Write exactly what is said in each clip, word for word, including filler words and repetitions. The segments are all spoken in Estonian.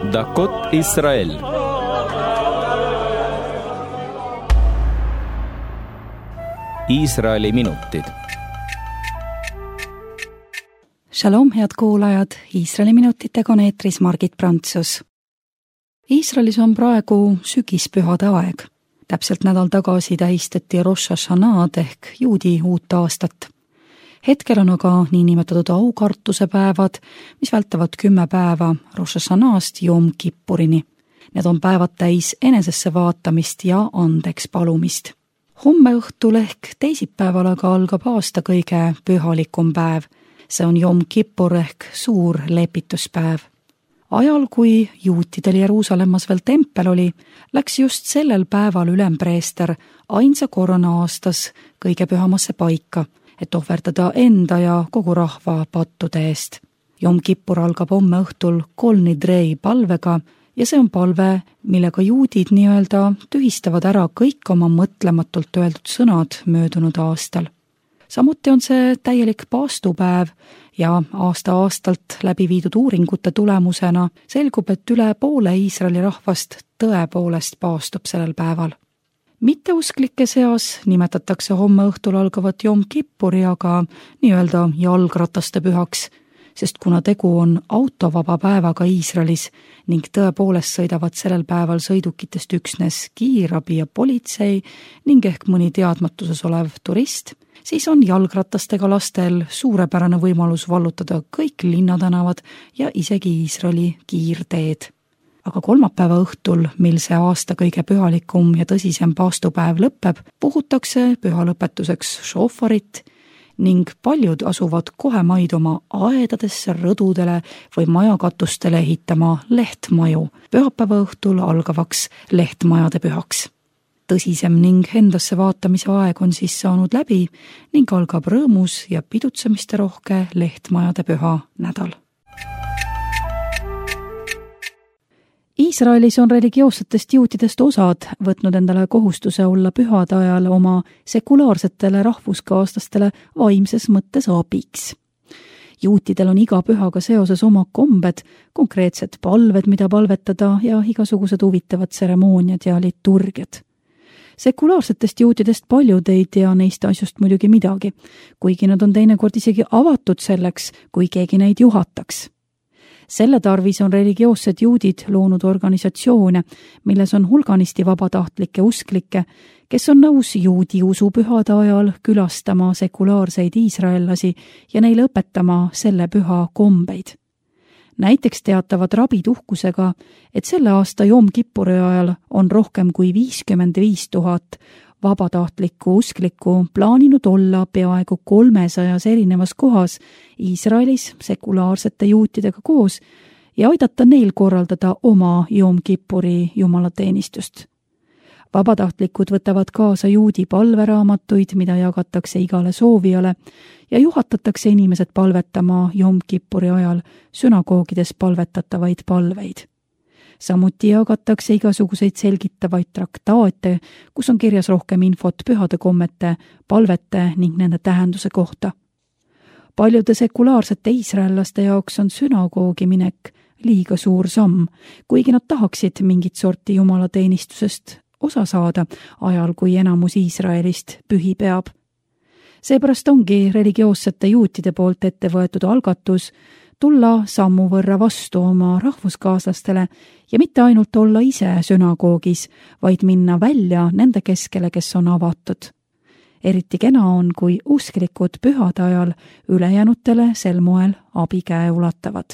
דקות ישראל. Iisraeli minutid. Shalom, head kuulajad, Iisraeli minutitega on eetris Margit Prantsus. Iisraelis on praegu sügispühade aeg. Täpselt nädal tagasi tähistati Rosh Hashanah'd ehk juudi uut aastat. Hetkel on aga niinimetatud aukartuse päevad, mis vältavad kümme päeva Rosh Hashanah'st Jom Kippurini. Need on päevad täis enesesse vaatamist ja andeks palumist. Homme õhtul ehk teisipäeval aga algab aasta kõige pühalikum päev. See on Jom Kippur ehk suur lepituspäev. Ajal, kui juutidel Jeruusalemmas veel tempel oli, läks just sellel päeval ülempreester ainsa korrana aastas kõige pühamasse paika, et ohverdada enda ja kogu rahva pattude eest. Jom Kippur algab homme õhtul Kol Nidrei palvega ja see on palve, millega juudid nii-öelda tühistavad ära kõik oma mõtlematult öeldud sõnad möödunud aastal. Samuti on see täielik paastupäev ja aasta-aastalt läbi viidud uuringute tulemusena selgub, et üle poole Iisraeli rahvast tõepoolest paastub sellel päeval. Mitteusklike seas nimetatakse homme õhtul algavat Jom Kippuri aga nii-öelda jalgrataste pühaks, sest kuna tegu on autovaba päevaga Iisraelis ning tõepoolest sõidavad sellel päeval sõidukitest üksnes kiirabi ja politsei ning ehk mõni teadmatuses olev turist, siis on jalgratastega lastel suurepärane võimalus vallutada kõik linnatänavad ja isegi Iisraeli kiirteed. Aga kolmapäeva õhtul, mil see aasta kõige pühalikum ja tõsisem paastupäev lõpeb, puhutakse püha lõpetuseks šofarit ning paljud asuvad kohe maid oma aedadesse, rõdudele või majakatustele ehitama lehtmaju pühapäeva õhtul algavaks lehtmajade pühaks. Tõsisem ning endasse vaatamise aeg on siis saanud läbi ning algab rõõmus ja pidutsemiste rohke lehtmajade püha nädal. Iisraelis on religioossetest juutidest osad võtnud endale kohustuse olla pühade ajal oma sekulaarsetele rahvuskaaslastele vaimses mõttes abiks. Juutidel on iga pühaga seoses oma kombed, konkreetsed palved, mida palvetada ja igasugused huvitavad tseremooniad ja liturgiad. Sekulaarsetest juutidest paljud ei tea neist asjust muidugi midagi, kuigi nad on teinekord isegi avatud selleks, kui keegi neid juhataks. Selle tarvis on religioossed juudid loonud organisatsioone, milles on hulganisti vabatahtlikke usklikke, kes on nõus juudi usupühade ajal külastama sekulaarseid iisraellasi ja neile õpetama selle püha kombeid. Näiteks teatavad rabid uhkusega, et selle aasta Jom Kippuri ajal on rohkem kui viiskümmend viis tuhat vabatahtlikku usklikku plaaninud olla peaaegu kolmesajas erinevas kohas Iisraelis sekulaarsete juutidega koos ja aidata neil korraldada oma Jom Kippuri jumalateenistust. Vabatahtlikud võtavad kaasa juudi palveraamatuid, mida jagatakse igale soovijale ja juhatatakse inimesed palvetama Jom Kippuri ajal sünagoogides palvetatavaid palveid. Samuti jagatakse igasuguseid selgitavaid traktaate, kus on kirjas rohkem infot pühade kommete, palvete ning nende tähenduse kohta. Paljude sekulaarsete iisraellaste jaoks on sünagoogi minek liiga suur samm, kuigi nad tahaksid mingit sorti jumalateenistusest osa saada ajal, kui enamus Iisraelist pühi peab. Seepärast ongi religioossete juutide poolt ette võetud algatus tulla sammu võrra vastu oma rahvuskaaslastele ja mitte ainult olla ise sünagoogis, vaid minna välja nende keskele, kes on avatud. Eriti kena on, kui usklikud pühade ajal ülejäänutele sel moel abikäe ulatavad.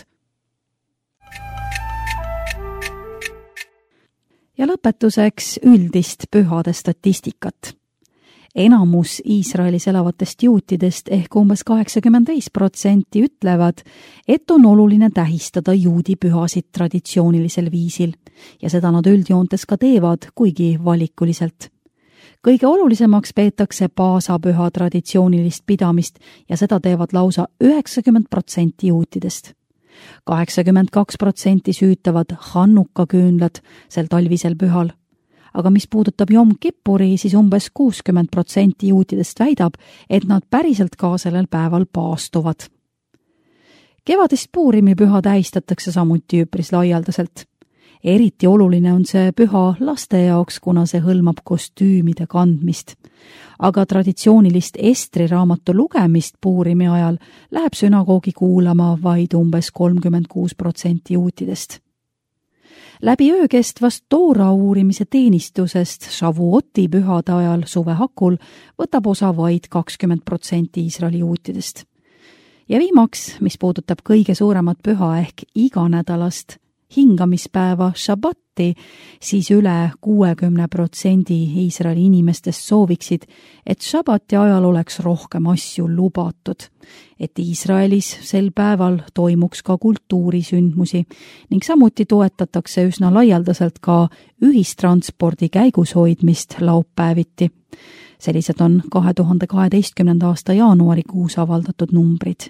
Ja lõpetuseks üldist pühade statistikat. Enamus Iisraelis elavatest juutidest ehk umbes kaheksakümmend viis protsenti ütlevad, et on oluline tähistada juudi pühasid traditsioonilisel viisil ja seda nad üldjoontes ka teevad, kuigi valikuliselt. Kõige olulisemaks peetakse paasapüha traditsioonilist pidamist ja seda teevad lausa üheksakümmend protsenti juutidest. kaheksakümmend kaks protsenti süütavad Chanukka küünlad sel talvisel pühal. Aga mis puudutab Jom Kippuri, siis umbes kuuskümmend protsenti juutidest väidab, et nad päriselt ka sellel päeval paastuvad. Kevadist Puurimi püha tähistatakse samuti üpris laialdaselt. eriti oluline on see püha laste jaoks, kuna see hõlmab kostüümide kandmist. Aga traditsioonilist Estri raamatu lugemist Puurimi ajal läheb sünagoogi kuulama vaid umbes kolmkümmend kuus protsenti juutidest. Läbi öö kestvast Toora uurimise teenistusest Shavuoti pühade ajal suvehakul võtab osa vaid kakskümmend protsenti Iisraeli juutidest. Ja viimaks, mis puudutab kõige suuremat püha ehk iganädalast hingamispäeva Shabbati, siis üle kuuekümne protsendi Iisraeli inimestest sooviksid, et Shabbati ajal oleks rohkem asju lubatud, et Iisraelis sel päeval toimuks ka kultuurisündmusi ning samuti toetatakse üsna laialdaselt ka ühistranspordi käigushoidmist laupäeviti. Sellised on kahe tuhande kaheteistkümnenda aasta jaanuarikuus avaldatud numbrid.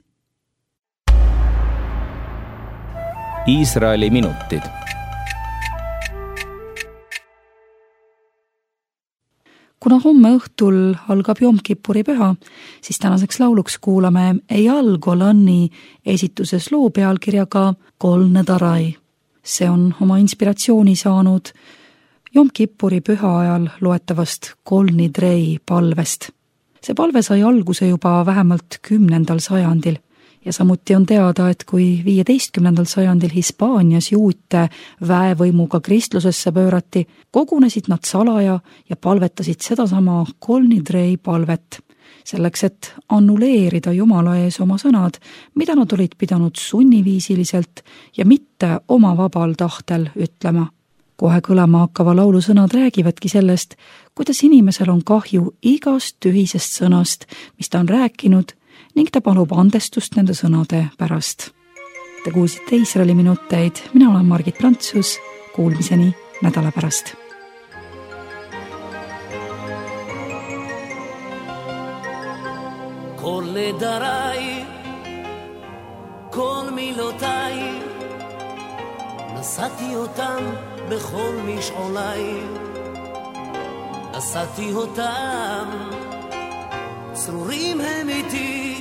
Iisraeli minutid. Kuna homme õhtul algab Jom Kippuri püha, siis tänaseks lauluks kuulame Eyal Golani esituses loo pealkirjaga Kol Nedarai. See on oma inspiratsiooni saanud Jom Kippuri püha ajal loetavast Kol Nidrei palvest. See palve sai alguse juba vähemalt kümnendal sajandil. Ja samuti on teada, et kui viieteistkümnendal sajandil Hispaanias juute väevõimuga kristlusesse pöörati, kogunesid nad salaja ja palvetasid sedasama Kol Nidrei palvet, selleks et annuleerida Jumala ees oma sõnad, mida nad olid pidanud sunniviisiliselt ja mitte oma vabal tahtel ütlema. Kohe kõlama hakkava laulu sõnad räägivadki sellest, kuidas inimesel on kahju igast tühisest sõnast, mis ta on rääkinud, ning ta palub andestust nende sõnade pärast. Te kuulsite Iisraeli minuteid, mina olen Margit Prantsus, kuulmiseni nädala pärast. Kol nedarai, kol milotai, nasati otam bechol mish'olai, nasati otam צרורים הם איתי,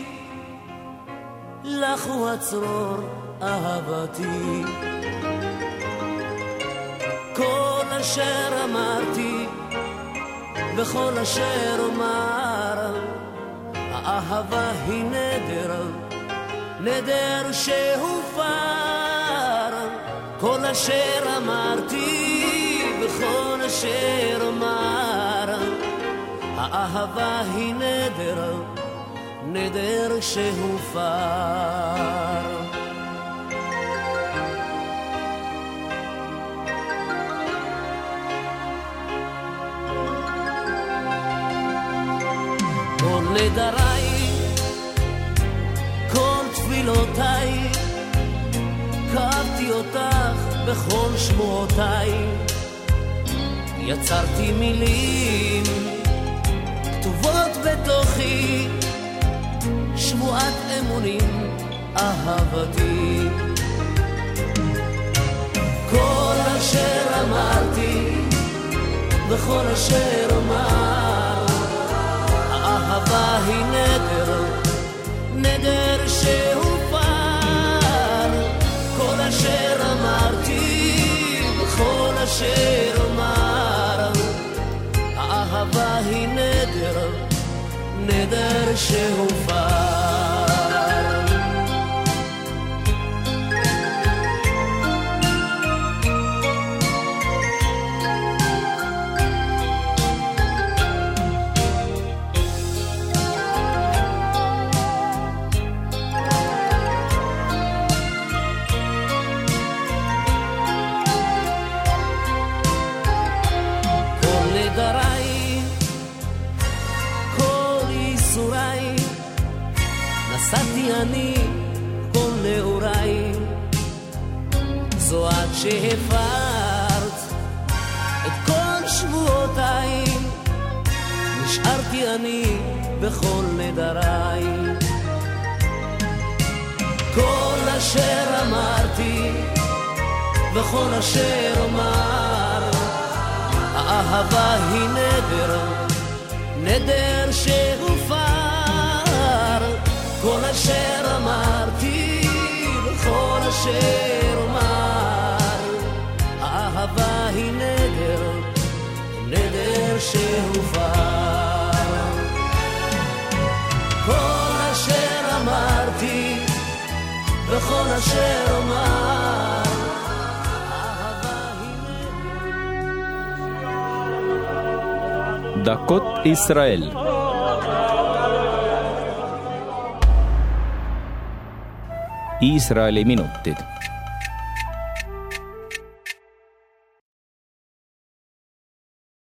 לך הוא הצרור אהבתי. כל אשר אמרתי וכל אשר אומר, האהבה היא נדר, נדר שהופר. כל אשר אמרתי וכל אשר אומר, האהבה היא נדר, נדר שהופר. כל נדריי, כל תפילותיי, קבתי אותך בכל שמועותיי, יצרתי מילים כתובות בתוכי, שבועת אמונים אהבתי. כל אשר אמרתי וכל אשר אמר, האהבה היא נדר, נדר שהופר. כל אשר אמרתי וכל אשר אמר, האהבה היא נדר, נדר שהופר. נסעתי אני כל נעוריי, זו עד שהפרת את כל שבועותיי, נשארתי אני בכל נדריי. כל אשר אמרתי וכל אשר אומר, האהבה היא נדר, נדר שהופר. כל אשר אמרתי וכל אשר אומר, שהופר. כל אשר אמרתי וכל אשר אומר, אהבה היא דקות ישראל. Iisraeli minutid.